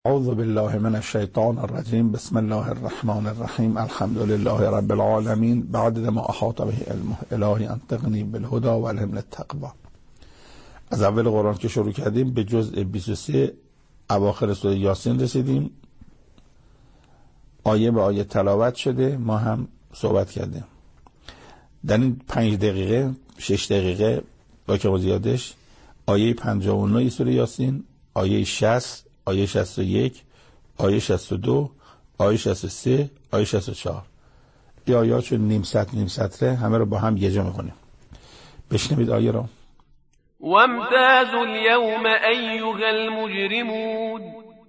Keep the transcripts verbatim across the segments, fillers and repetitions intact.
اعوذ بالله من الشیطان الرجیم. بسم الله الرحمن الرحیم. الحمد لله رب العالمین. بعد ما احاط به علمه الهی انطقنی بالهدى والهم للتقوی. از اول قرآن که شروع کردیم به جزء بیست و سه اواخر سوره یاسین رسیدیم. آیه به آیه تلاوت شده، ما هم صحبت کردیم. در این پنج دقیقه شش دقیقه با که زیادش آیه پنجاه و نه سوره یاسین، آیه شصت، آیه شصت و یک، آیه شصت و دو، آیه شصت و سه، آیه شصت و چهار. این آیات چون نیم سطر نیم سطره همه رو با هم یه جا می‌خونیم. بشنوید آیه را. وامتازوا اليوم أيها المجرمون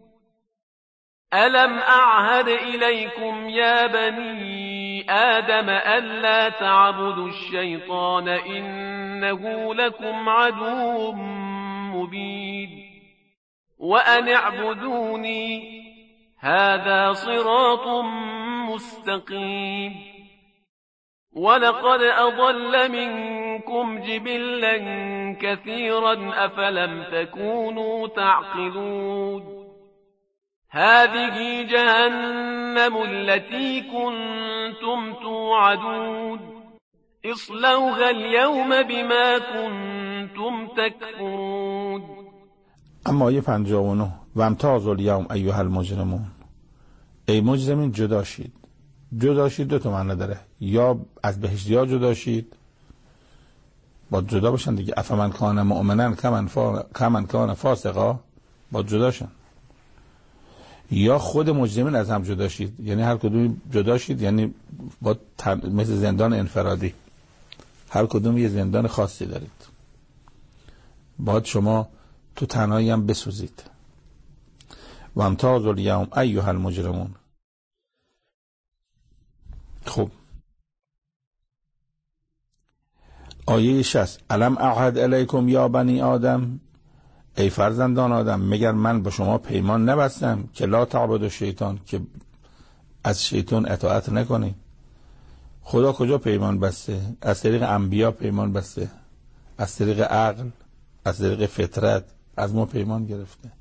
ألم أعهد إليكم يا بني آدم ألا تعبدوا الشيطان إنه لكم عدو مبين وأن اعبدوني هذا صراط مستقيم ولقد أضل منكم جبلا كثيرا أفلم تكونوا تعقلون هذه جهنم التي كنتم توعدون اصلوها اليوم بما كنتم تكفرون. اما آیه پنجاه و نه وامتازوا اليوم ایها المجرمون، ای مجرمین جدا شید. جدا شید دو تا معنی داره، یا از بهشتی ها جدا شید، با جدا باشن دیگه، افمن کان مؤمنن کمن, فا... کمن کان فاسقا، با جدا شن. یا خود مجرمین از هم جدا شید، یعنی هر کدوم جدا شید، یعنی با تن... مثل زندان انفرادی، هر کدوم یه زندان خاصی دارید، باید شما تو تنهایی هم بسوزید. وامتازوا اليوم ایها المجرمون. خب آیه شصت الم اعهد الیکم یا بنی آدم، ای فرزندان آدم مگر من با شما پیمان نبستم که لا تعبدوا الشیطان، که از شیطان اطاعت نکنید. خدا کجا پیمان بسته؟ از طریق انبیا پیمان بسته، از طریق عقل، از طریق فطرت از ما پیمان گرفته.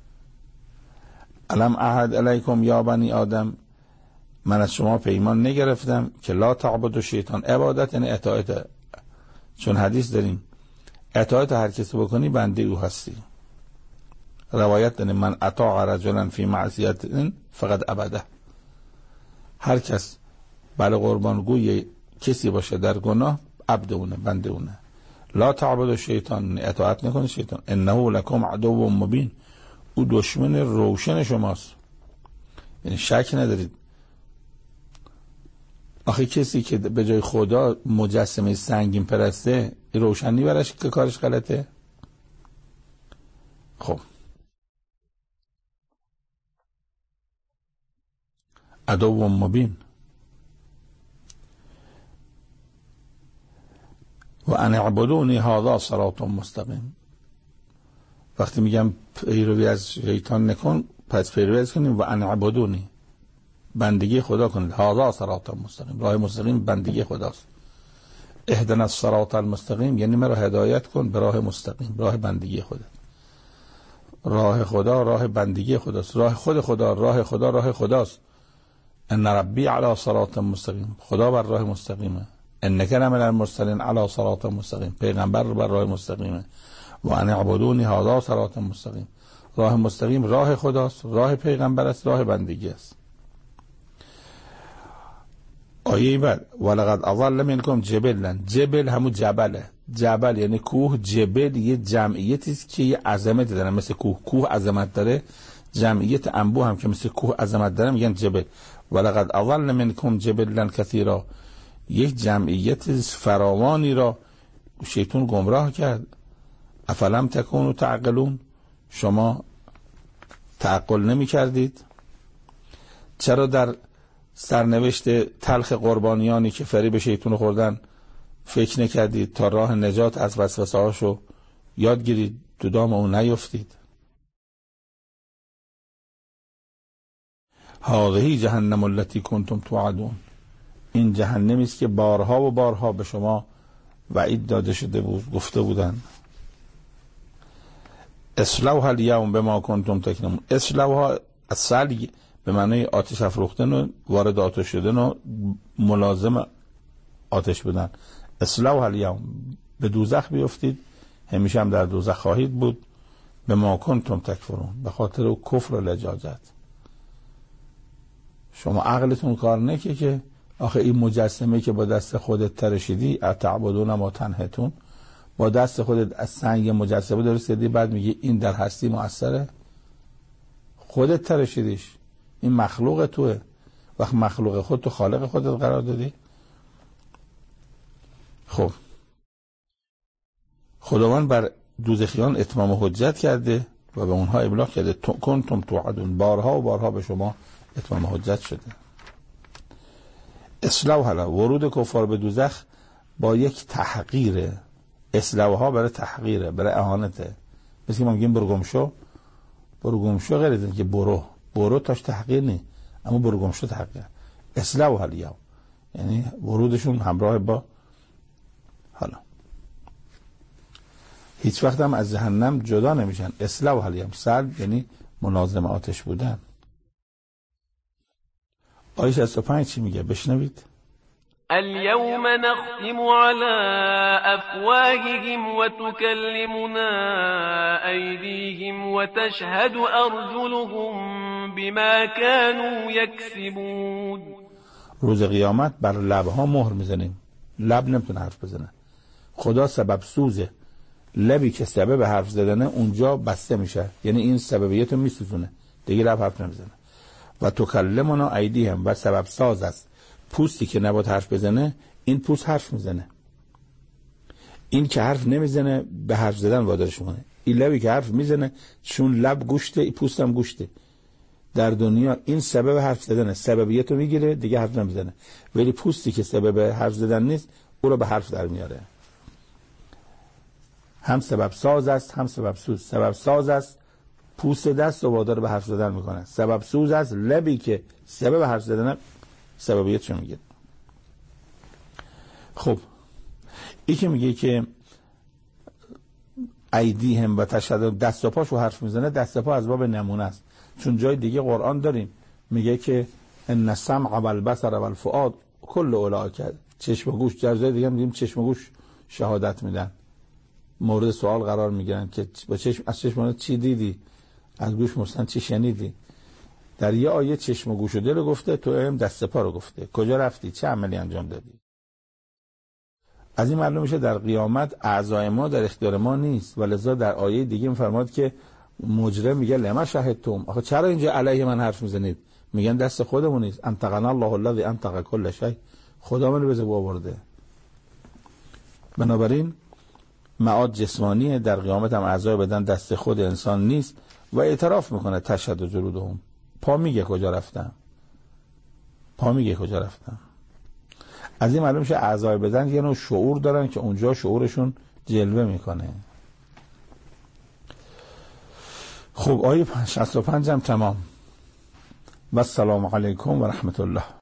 الم اعهد الیکم یا بنی آدم، من از شما پیمان نگرفتم که لا تعبدوا الشیطان. عبادت یعنی اطاعت، چون حدیث داریم اطاعت هر کسی بکنی بنده او هستی. روایت داریم من اطاع رجلا فی معصیت فقد عبده. هر کس بله قربانگوی کسی باشه در گناه، عبد اونه، بنده اونه. لا تعبدوا الشیطان، اطاعت نکنید شیطان. انه لکم عدو مبین، او دشمن روشن شماست، یعنی شک ندارید. آخه کسی که به جای خدا مجسمه سنگین پرسته، روشنی برش که کارش غلطه. خب عدو مبین. و ان اعبدونی هذا صراط مستقیم. وقتی میگم پیروی از شیطان نکن، پس پیروی از کنیم. و ان اعبدونی، بندگی خدا کنید. هذا صراط مستقیم، راه مستقیم بندگی خداست. اهدنا الصراط المستقیم یعنی مرا هدایت کن به راه مستقیم، راه بندگی خدا. راه خدا راه بندگی خداست، راه خود خدا، راه خدا راه خداست. ان ربی علی صراط مستقیم، خدا بر راه مستقیمه. انک لمن المرسلین علی صراط مستقیم، پیغمبر بر راه مستقیمه. و ان اعبدونی هذا صراط مستقیم، راه مستقیم راه خداست، راه پیغمبر است، راه بندگی است. آیه بعد ولقد اضل منکم جبلا، جبل همون جبله، جبل یعنی کوه، جبل یه جمعیتی است که یه عظمت داره، مثل کوه، کوه عظمت داره، جمعیت انبوه هم که مثل کوه عظمت داره میگن جبل. ولقد اضل منکم جبلا کثیرا، یک جمعیت فراوانی را شیطان گمراه کرد. افلم تکونوا تعقلون، شما تعقل نمی کردید؟ چرا در سرنوشت تلخ قربانیانی که فریب شیطان خوردن فکر نکردید تا راه نجات از وسوسه هاشو یاد گیرید، تو دام اون نیفتید؟ هذه جهنم التي کنتم توعدون، این جهنمی است که بارها و بارها به شما وعید داده شده بود، گفته بودن. اصلوها الیوم بما کنتم تکنمون. اصلوها از سلگ به معنی آتش افروختن و وارد آتش شدن و ملازم آتش بدن. اصلوها الیوم، به دوزخ بیفتید، همیشه هم در دوزخ خواهید بود. بما کنتم تکفرون، به خاطر او کفر و لجاجت. شما عقلتون کار نکه که آخه این مجسمه که با دست خودت ترشیدی، اتعبدون ما تنحتون، با دست خودت از سنگ مجسمه درستیدی، بعد میگی این در هستی مؤثره؟ خودت ترشیدیش، این مخلوق توه. وقت مخلوق خود تو خالق خودت قرار دادی. خب خداوند بر دوزخیان اتمام حجت کرده و به اونها ابلاغ کرده کنتم توعدون، بارها و بارها به شما اتمام حجت شده. اصلوها، ورود کفار به دوزخ با یک تحقیره. اصلوها برای تحقیره، برای اهانته. مثل ما میگیم برو گم شو، برو گم شو غیر از اینکه برو برو تاش تحقیر نی، اما برو گم شو تحقیر. اصلوها الیوم یعنی ورودشون همراه با حالا هیچ وقت هم از جهنم جدا نمیشن. اصلوها الیوم، سلب یعنی ملازم آتش بودن. آیه شصت و پنج چی میگه؟ بشنوید. اليوم نختم على أفواههم وتكلمنا أيديهم وتشهد أرجلهم بما كانوا يكسبون. روز قیامت بر لبها مهر میزنیم. لب نمیتونه حرف بزنه. خدا سبب سوزه. لبی که سبب حرف زدنه اونجا بسته میشه، یعنی این سببیتو میسوزونه، دیگه لب حرف نمیزنه. و تکلمنا ایدیهم، و سبب ساز است. پوستی که نباید حرف بزنه، این پوست حرف میزنه. این که حرف نمیزنه به حرف زدن وادارش میکنه. این لبی که حرف میزنه چون لب گوشته، این پوست هم گوشته. در دنیا این سبب حرف زدنه، سببیتو میگیره دیگه حرف نمیزنه. ولی پوستی که سبب حرف زدن نیست او رو به حرف در میاره. هم سبب ساز است هم سبب سوز. سبب ساز است پوست دست و وادار به حرف زدن میکنه. سبب سوز است لبی که سبب حرف زدن سببیت چون میگه. خب این که میگه که ایدی هم و تشهد، دست و پاشو حرف میزنه، دست و پا از باب نمونه است. چون جای دیگه قرآن داریم میگه که ان السمع والبصر والفؤاد کل اولئک، چشم و گوش. در جای دیگه میگیم چشم و گوش شهادت میدن، مورد سوال قرار میگیرن که با چشم از چشم چی دیدی، از گوش مثلا چی شنیدی. در یه آیه چشم و گوش و دل رو گفته، تو هم دست پا رو گفته. کجا رفتی؟ چه عملی انجام دادی؟ از این معلوم میشه در قیامت اعضای ما در اختیار ما نیست. ولذا در آیه دیگه میفرماد که مجرم میگه لما شهدتم، آخه چرا اینجا علیه من حرف میزنید؟ میگن دست خودمون نیست. انطقنا الله الذی انطق کل شیء، خدا منو به زبون آورده. بنابراین معاد جسمانیه، در قیامت هم اعضای بدن دست خود انسان نیست و اعتراف میکنه تشهد جلودهم. پا میگه کجا رفتم، پا میگه کجا رفتم. از این معلوم میشه اعضای بدن یه نوع شعور دارن که اونجا شعورشون جلوه میکنه. خب آیه شصت و پنج هم تمام. و السلام علیکم و رحمت الله.